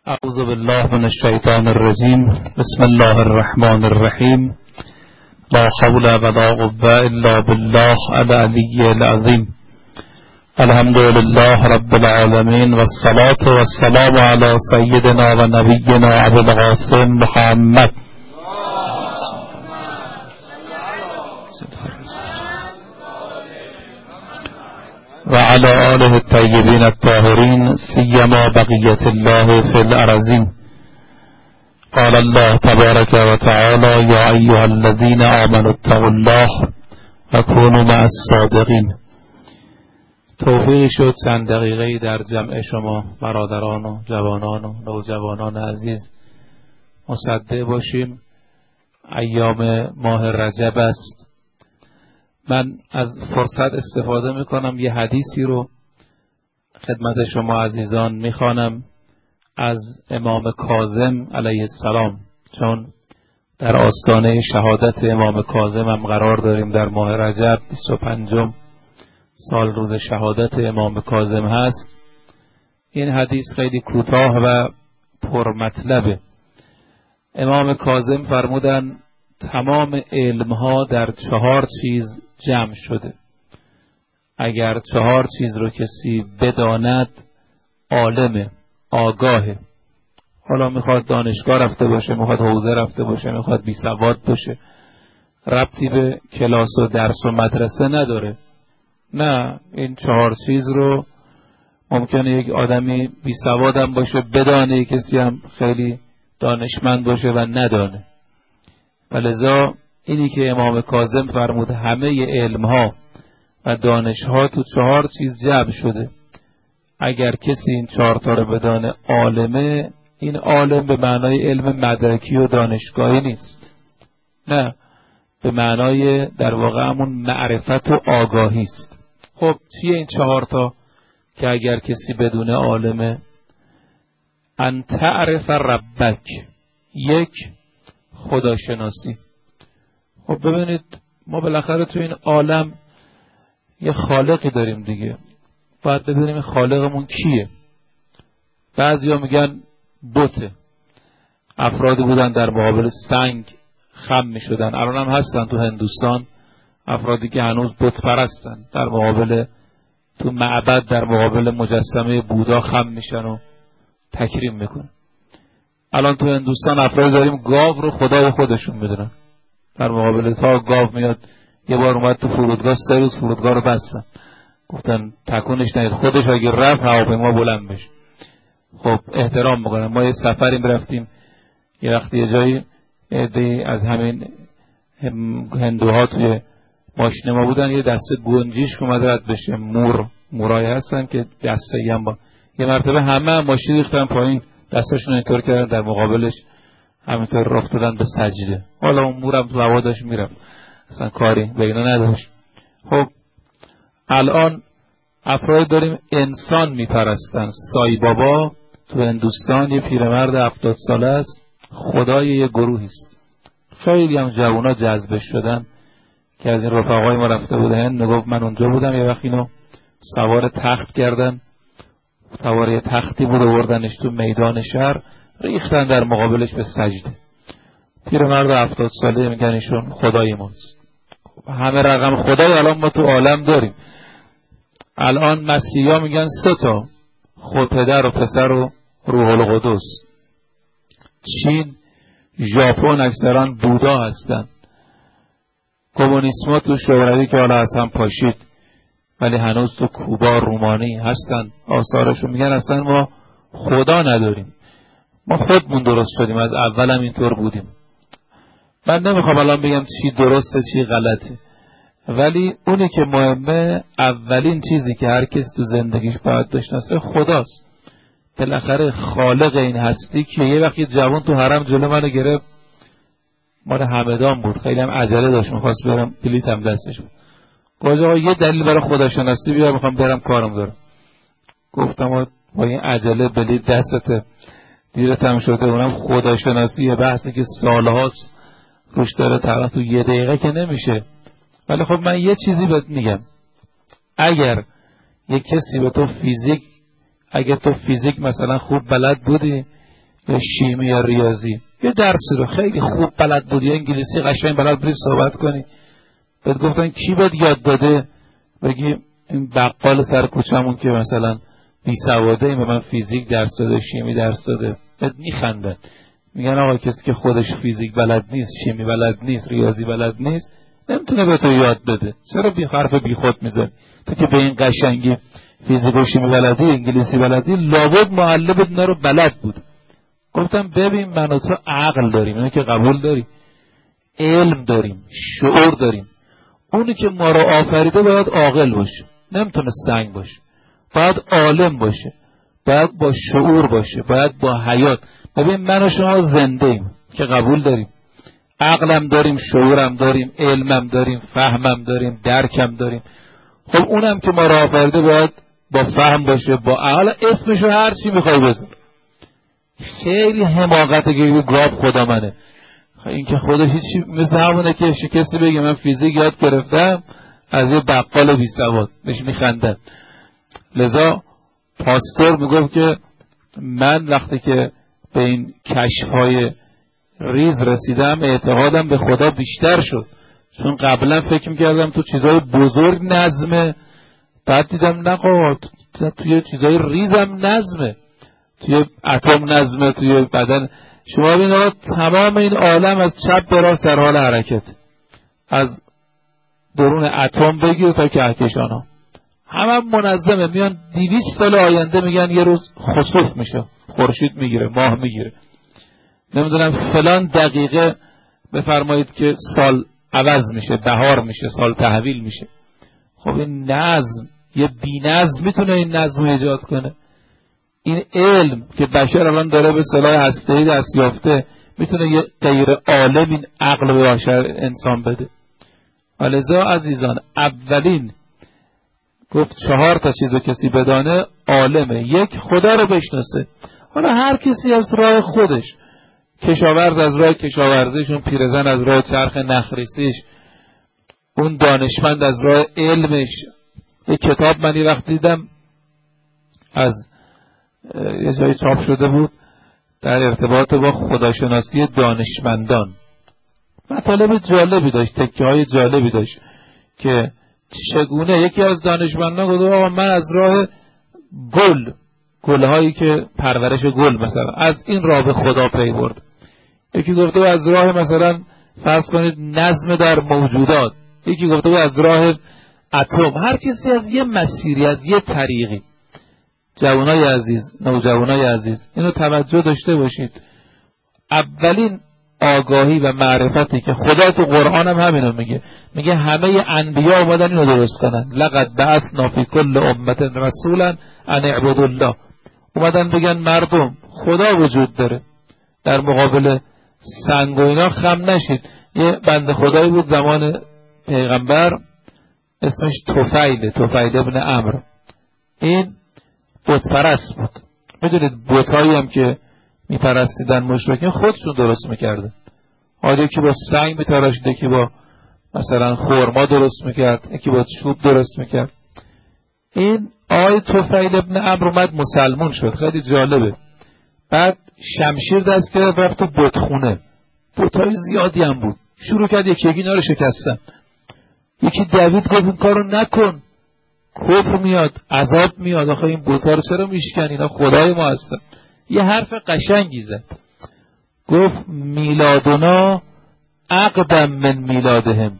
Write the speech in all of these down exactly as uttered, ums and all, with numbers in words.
اعوذ بالله من الشیطان الرجیم. بسم الله الرحمن الرحیم. لا حول ولا قوة الا بالله العلی العظیم. الحمد لله رب العالمین والصلاة والسلام علی سیدنا و نبینا ابو القاسم محمد و علی آله الطیبین الطاهرین سیما بقیة الله فی الارضین. قال الله تبارک و تعالی یا ایها الذین آمنوا اتقوا الله و کونوا مع الصادقین. توفیق شد چند دقیقه در جمع شما برادران و جوانان و نوجوانان عزیز مصدق باشیم. ایام ماه رجب است. من از فرصت استفاده میکنم یه حدیثی رو خدمت شما عزیزان میخوانم از امام کاظم علیه السلام، چون در آستانه شهادت امام کاظم هم قرار داریم. در ماه رجب بیست و پنجم سال روز شهادت امام کاظم هست. این حدیث خیلی کوتاه و پرمطلبه. امام کاظم فرمودن تمام علمها در چهار چیز جمع شده. اگر چهار چیز رو کسی بداند عالمه، آگاهه. حالا میخواد دانشگاه رفته باشه، میخواد حوزه رفته باشه، میخواد بی سواد باشه، ربطی به کلاس و درس و مدرسه نداره. نه، این چهار چیز رو ممکنه یک آدمی بی سواد هم باشه بدانه، یک کسی هم خیلی دانشمند باشه و ندانه. ولذا اینی که امام کاظم فرمود همه علمها و دانشها تو چهار چیز جمع شده. اگر کسی این چهار تا رو بدانه عالمه. این عالم به معنای علم مدرکی و دانشگاهی نیست، نه، به معنای در واقع همون معرفت و آگاهی است. خب چیه این چهار تا که اگر کسی بدونه عالمه؟ ان تعرف ربک، یک، خداشناسی. خب ببینید ما بالاخره تو این عالم یه خالقی داریم دیگه، باید ببینیم خالقمون کیه. بعضیا میگن بته. افرادی بودن در مقابل سنگ خم میشدن، الان هم هستن تو هندوستان افرادی که هنوز بت پرستن، در مقابل تو معبد در مقابل مجسمه بودا خم میشن و تکریم میکنن. الان تو هندوستان افرادی داریم گاو رو خدای خودشون میدونن، در مقابل تا گاو میاد. یه بار اومد تو فرودگاه، سه روز فرودگاه رو بستن، گفتن تکونش نید، خودش اگه رفت هواپیما بلند بشه. خب احترام میکنن. ما یه سفری رفتیم یه وقتی یه جایی عده‌ای از همین هندوها توی ماشین ما بودن، یه دسته گنجیش اومد رد بشه، مور مورای هستن که دسته‌ای هم با یه مرتبه همه هم ماشین ریختن پایین، دستشون اینطور کردن در مقابلش همینطور راه افتادن به سجده. حالا اون مورم تو هوا داشت میرفت، اصلا کاری به اینا نداشت. خب الان افراد داریم انسان میپرستن. سای بابا تو هندوستان یه پیرمرد هفتاد ساله است، خدای یه گروهی است. خیلی هم جوونا جذب شدن که از این رفقای ما رفته بود هند، میگفت من اونجا بودم، یه وقت اینو سوار تخت کردن، سوار یه تختی بود، آوردنش تو میدان شهر، ریختن در مقابلش به سجده. پیرمرد هفتاد ساله میگن ایشون خدای ماست. همه رقم خدای الان ما تو عالم داریم. الان مسیحا میگن سه تا، خود پدر و پسر و روح القدس. چین، ژاپن اکثرا بودا هستن. کمونیسما تو شوروی که حالا از هم پاشید، ولی هنوز تو کوبا رومانی هستن، آثارشون میگن اصلا ما خدا نداریم، ما خودمون درست شدیم، از اول هم اینطور بودیم. من نمیخوام الان بگم چی درسته چی غلطه، ولی اونی که مهمه، اولین چیزی که هر کس تو زندگیش باید بشناسه خداست. بالاخره خالق این هستی که یه وقتی جوان تو حرم جلو منو گرفت، مال همدان بود، خیلی هم عجله داشت، میخواست برم، بلیط هم دستش بود. گفت آقا یه دلیل برای خداشناسی بیار، میخوام برم کارم دارم. گفتم با این عجله بلیط دستته، دیرت هم شده، اونم خداشناسی بحثی که سالهاست روش داره، طرف تو یه دقیقه که نمیشه. ولی خب من یه چیزی بهت میگم، اگر یه کسی به تو فیزیک، اگر تو فیزیک مثلا خوب بلد بودی، یا شیمی یا ریاضی، یه درسی رو خیلی خوب بلد بودی، یا انگلیسی قشنگ بلد بودی صحبت کنی، بهت گفتن کی بهت یاد داده، بگی این بقال سر کوچمون که مثلا بی سواده این به من فیزیک درس داده، شیمی درس داده، بهت میخندن، میگن آقا کسی که خودش فیزیک بلد نیست، شیمی بلد نیست، ریاضی بلد نیست، نمیتونه به تو یاد بده. چرا بی حرف بی خود میزنی؟ تو که به این قشنگی فیزیک و شیمی بلدی، انگلیسی بلدی، لابد معلمت اینا رو بلد بود. گفتم ببین من و تو عقل داریم، اینو که قبول داری، علم داریم، شعور داریم. اونی که ما رو آفریده باید عاقل باشه، نمیتونه سنگ باشه، باید عالم باشه، باید با شعور باشه، باید با حیات. ببین من و شما زنده ایم که قبول داریم، عقلم داریم، شعورم داریم، علمم داریم، فهمم داریم، درکم داریم. خب اونم که ما رو آفریده باید با فهم باشه، با عقل. اسمشو هر چی میخوای بذار. خیلی حماقته که گاب خدا منه، این که خودش هیچی، مثل همونه که کسی بگه من فیزیک یاد گرفتم از یه بقال بی سواد، بهش میخندن. لذا پاستور میگفت که من وقتی که به این کشف‌های ریز رسیدم اعتقادم به خدا بیشتر شد، چون قبلا فکر میکردم تو چیزای بزرگ نظمه، بعد دیدم نه قوات توی چیزای ریزم نظمه، توی اتم نظمه، توی بدن. شما ببینید تمام این عالم از چپ به راست در حال حرکت، از درون اتم بگیر تا کهکشان ها، همه منظمه. میان دویست سال آینده میگن یه روز خسوف میشه، خورشید میگیره، ماه میگیره، نمیدونم فلان دقیقه بفرمایید که سال عوض میشه، بهار میشه، سال تحویل میشه. خب این نظم، یه بی نظم میتونه این نظم ایجاد کنه؟ این علم که بشر الان داره به سلاح هسته‌ای دست یافته میتونه یه غیر عالم این عقل به بشر انسان بده؟ ولذا عزیزان اولین گفت چهار تا چیزو کسی بدانه عالمه. یک، خدا رو بشناسه. حالا هر کسی از راه خودش، کشاورز از راه کشاورزیش، اون پیرزن از راه چرخ نخریسیش، اون دانشمند از راه علمش. یک کتاب من یه وقت دیدم از یه جایی چاپ شده بود در ارتباط با خداشناسی دانشمندان، مطالب جالبی داشت، تکه های جالبی داشت که چگونه یکی از دانشمندان گفت آقا من از راه گل، گلهایی که پرورش گل مثلا، از این راه به خدا پی برد. یکی گفته از راه مثلا فرض کنید نظم در موجودات، یکی گفته از راه اتم. هر کسی از یه مسیری، از یه طریقی. جوانای عزیز، نوجوانای عزیز، اینو توجه داشته باشید. اولین آگاهی و معرفتی که خدا تو قرآن هم همینو میگه، میگه همه انبیا اومدن اینو درست کنن. لقد بعثنا فی کل امة رسولا ان اعبدوا الله. اومدن بگن مردم خدا وجود داره، در مقابل سنگ و اینا خم نشید. یه بنده خدایی بود زمان پیغمبر اسمش طفیل، طفیل ابن عمرو. این بت پرست بود. میدونید بتایی هم که میپرستیدن مشرکین خودشون درست میکردن. حالا یکی با سنگ میتراشید، یکی با مثلا خرما درست میکرد، یکی با چوب درست میکرد. این آقای طفیل ابن عمرو اومد مسلمون شد، خیلی جالبه. بعد شمشیر دست گرفت رفت تو بتخونه، بتای زیادی هم بود، شروع کرد یکی یکی اینا رو شکستن. یکی دوید گفت این کارو نکن، کفر میاد، عذاب میاد، آخه این بت‌ها رو چرا میشکنی، اینا خدای ما هستن. یه حرف قشنگی زد، گفت میلادنا اقدم من میلادهم،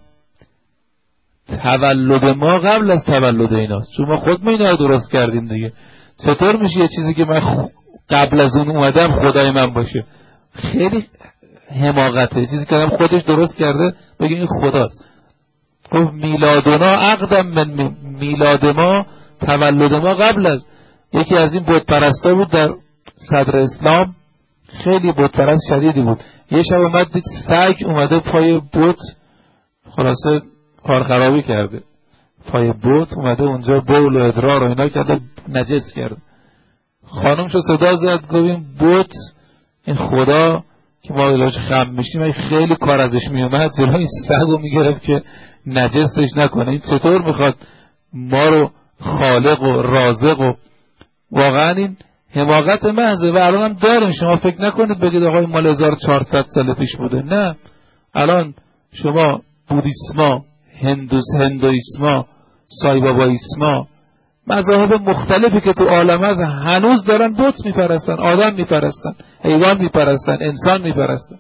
تولد ما قبل از تولد ایناست، چون ما خود ما اینا رو درست کردیم دیگه. چطور میشه یه چیزی که من قبل از اون اومدم خدای من باشه؟ خیلی حماقته. چیزی که هم خودش درست کرده بگه این خداست. گفت میلادنا اقدم من میلاد ما، تولد ما قبل از. یکی از این بت پرستا بود در صدر اسلام، خیلی بت پرست شدیدی بود. یه شب اومد دید سگ اومده پای بت، خلاصه کار خرابی کرده، پای بت اومده اونجا بول و ادرار و اینا کرده، نجس کرده. خانمشو صدا زد، گفت این بت، این خدا که ما دلش خم میشیم، خیلی کار ازش میومد، جلوی این سگو میگرفت که نجسش نکنه. این چطور میخواد ما رو خالق و رازق و واقعا این حماقت محضه و الان هم داریم. شما فکر نکنید بگید آقای مال هزار و چهارصد سال پیش بوده. نه، الان شما بودیسما، هندوس هندویسما، سایبابایسما، مذاهب مختلفی که تو عالم هست هنوز دارن بت میپرستن، آدم میپرستن، حیوان میپرستن، انسان میپرستن.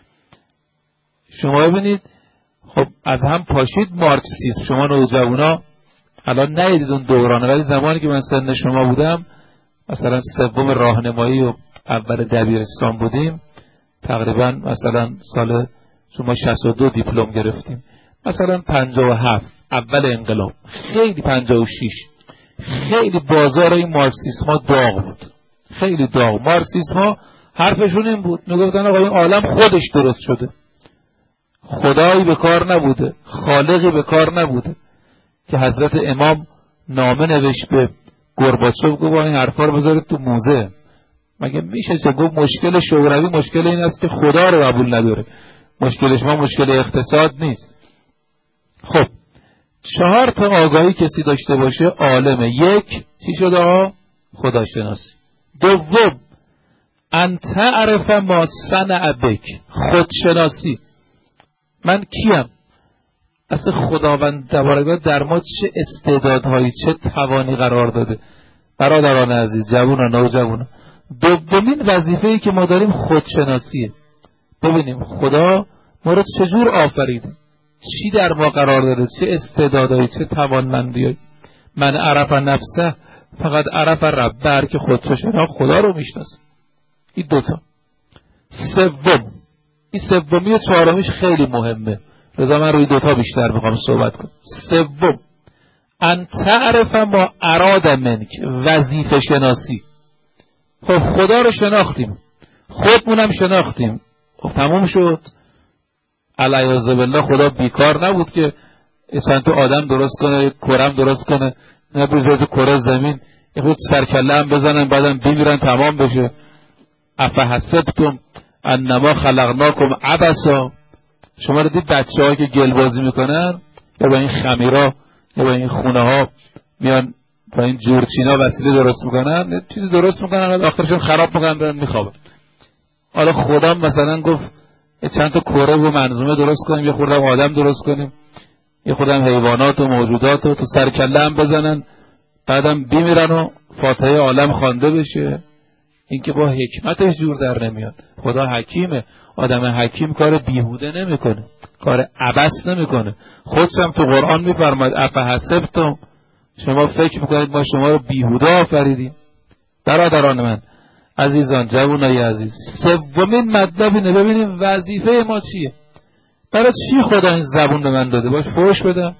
شما ببینید خب از هم پاشید مارکسیسم. شما نوجوانا الان ندیدید اون دورانه، ولی زمانی که من سن شما بودم، مثلا سوم راهنمایی و اول دبیرستان بودیم، تقریبا مثلا سال شما شصت و دو دیپلم گرفتیم، مثلا پنجاه و هفت اول انقلاب، خیلی پنجاه و شش خیلی بازار این مارکسیسما داغ بود، خیلی داغ. مارکسیسما حرفشون این بود، میگفتن آقا این عالم خودش درست شده، خدایی به کار نبوده، خالقی به کار نبوده. که حضرت امام نامه نوشت به گورباچوف، گفت این حرفا رو بذارید تو موزه. مگه میشه؟ چه گفت مشکل شوروی مشکل این است که خدا رو قبول نداره، مشکلش ما مشکل اقتصاد نیست. خب چهار تا آگاهی کسی داشته باشه عالمه. یک، چی شده ها؟ خداشناسی. دوم، ان تعرف ما صنع بک، خودشناسی. من کیم؟ اصلا خداوند تبارک در ما چه استعدادهایی، چه توانی قرار داده. برادران عزیز، جوانان، نوجوانان، دومین وظیفه‌ای که ما داریم خودشناسیه. ببینیم خدا ما رو چجور آفریده، چی در ما قرار داده، چه استعدادهایی، چه توانمندیایی. من عرف نفسه فقط عرف رب، هر که خودشو شناخت خدا رو میشناسه. این دوتا. سوم، این سومی و چهارمیش خیلی مهمه، لذا من روی دوتا بیشتر میخوام صحبت کنم. سوم، ان تعرف ما اراد منک، وظیفه شناسی. خب خدا رو شناختیم، خودمونم شناختیم، خب تموم شد. علیاذ بالله خدا بیکار نبود که چند تا آدم درست کنه، کرم درست کنه، نه بذاره تو کره زمین یه خود سرکله هم بزنن بعدم بمیرن تمام بشه. افحسبتم انما خلقناکم عبثا. شما دیدید بچه‌ها که گل بازی میکنن یا با این خمیرا یا با این خونه ها میان با این جورچینا وسیله درست میکنن، چیزی درست میکنن آخرشون خراب میکنن برن میخوابن. حالا خدا مثلا گفت چند تا کره و منظومه درست کنیم، یه خورده آدم درست کنیم، یه خورده حیوانات و موجودات رو تو سرکله هم بزنن بعدم بمیرن و فاتحه عالم خوانده بشه. این که با حکمتش جور در نمیاد. خدا حکیمه. آدم حکیم کار بیهوده نمیکنه، کار عبث نمیکنه. خودش هم تو قرآن میفرماید افحسبتم، شما فکر میکنید ما شما رو بیهوده آفریدیم؟ برادران من عزیزان، جوانای عزیز، سومین مطلب اینه. ببینیم وظیفه ما چیه. برای چی خدا این زبون به من داده؟ باش فحش بدم؟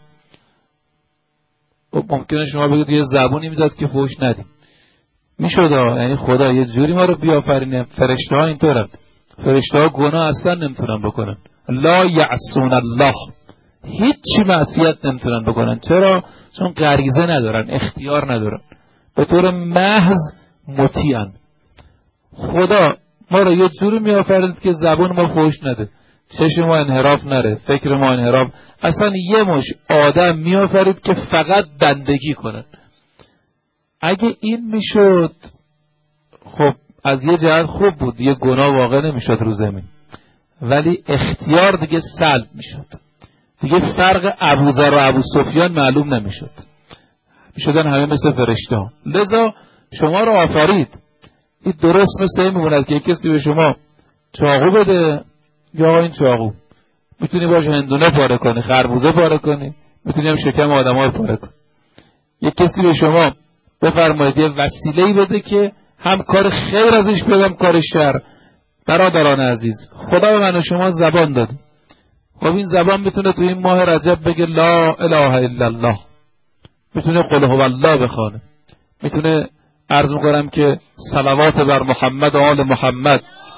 ممکنه شما بگید یه زبونی میداد که فحش ندیم. میشد، یعنی خدا یه جوری ما رو بیافرینه. فرشته ها اینطورن، فرشته ها گناه اصلا نمیتونن بکنن. لا یعصون الله، هیچی معصیت نمیتونن بکنن. چرا؟ چون غریزه ندارن، اختیار ندارن، به طور محض مطیعن. خدا ما رو یه جوری میآفرید که زبون ما فحش نده، چشم ما انحراف نره، فکر ما انحراف. اصلا یه مش آدم میآفرید که فقط بندگی کنن. اگه این میشد خب از یه جهت خوب بود، یه گناه واقع نمیشد رو زمین، ولی اختیار دیگه سلب میشد. دیگه فرق ابوذر و ابو سفیان معلوم نمیشد، میشدن همه مثل فرشته ها. لذا شما رو آفرید. این درست مثل این میموند که کسی به شما چاقو بده، یا این چاقو میتونی باشه هندونه پاره کنی، خربوزه پاره کنی، میتونی هم شکم آدم ها رو پاره کنی. یک کسی به شما بفرمایید یه وسیله‌ای بده که هم کار خیر ازش بیاد هم کار شر. برادران عزیز، خدا به من و شما زبان داده. خب این زبان میتونه تو این ماه رجب بگه لا اله الا الله، میتونه قل هو الله بخونه، میتونه عرض میکنم که صلوات بر محمد و آل محمد.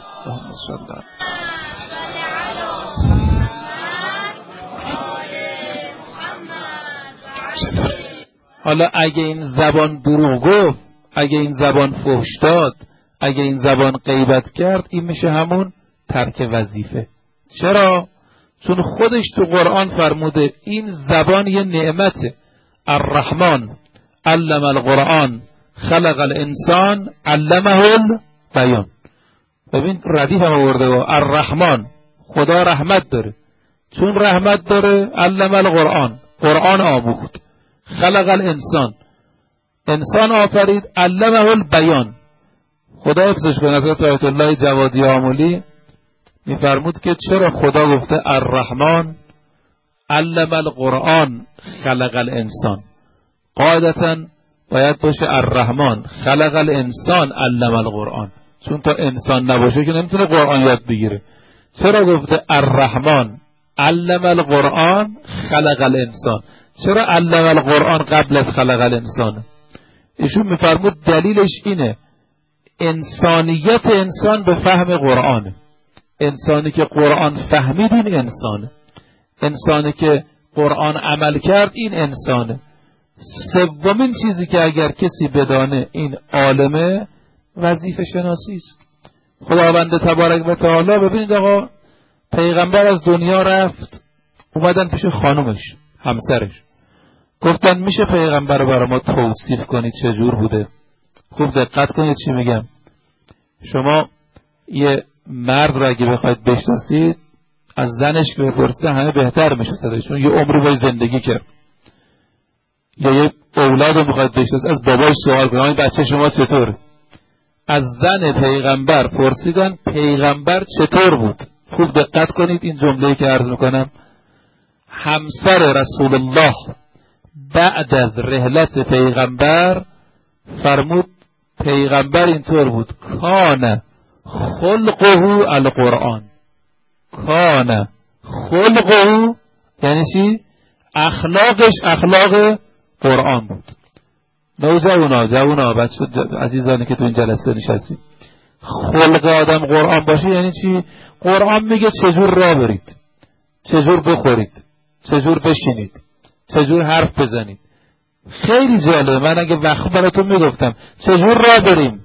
حالا اگه این زبان دروغ گفت، اگه این زبان فحش داد، اگه این زبان غیبت کرد، این میشه همون ترک وظیفه. چرا؟ چون خودش تو قرآن فرموده این زبان یه نعمته. الرحمن علم القرآن خلق الانسان علمه البیان. ببین ردیف هم آورده با الرحمن، خدا رحمت داره، چون رحمت داره علم القرآن، قرآن آموخت. خلق الانسان، انسان آفرید، علمه البیان. خدا حفظش کنه حضرت آیت الله جوادی آملی میفرمود که چرا خدا گفته الرحمن علم القرآن خلق الانسان، قاعدتا باید باشه الرحمن خلق الانسان علم القرآن، چون تا انسان نباشه که نمیتونه قرآن یاد بگیره. چرا گفته الرحمن علم القرآن خلق الانسان؟ چرا علم القرآن قبل از خلق الانسان؟ ایشون میفرمود دلیلش اینه انسانیت انسان به فهم قرآنه. انسانی که قرآن فهمید این انسانه، انسانی که قرآن عمل کرد این انسانه. سومین چیزی که اگر کسی بدانه این عالمه وظیفه شناسی است. خداوند تبارک و تعالی، ببینید آقا پیغمبر از دنیا رفت، اومدن پیش خانومش همسرش، گفتن میشه پیغمبر رو برای ما توصیف کنید چجور بوده؟ خوب دقت کنید چی میگم. شما یه مرد را اگه بخواید بشناسید از زنش که بپرسید همه بهتر میشه، چون یه عمر باید زندگی کرد. یا یه اولاد رو میخواید بشناسید از باباش سوال کنید این بچه شما چطور؟ از زن پیغمبر پرسیدن پیغمبر چطور بود. خوب دقت کنید این جمله‌ای که عرض میکنم. همسر رسول الله بعد از رحلت پیغمبر فرمود پیغمبر اینطور بود، کان خلقه القرآن. کان خلقه یعنی چی؟ اخلاقش اخلاق قرآن بود. نو جوونا جوونا بچه عزیزانی که تو این جلسه نشستید، خلق آدم قرآن باشه یعنی چی؟ قرآن میگه چجور راه برید، چجور بخورید، چجور بشینید، چجور حرف بزنید. خیلی جالبه. من اگه وقت براتون میگفتم چجور راه بریم،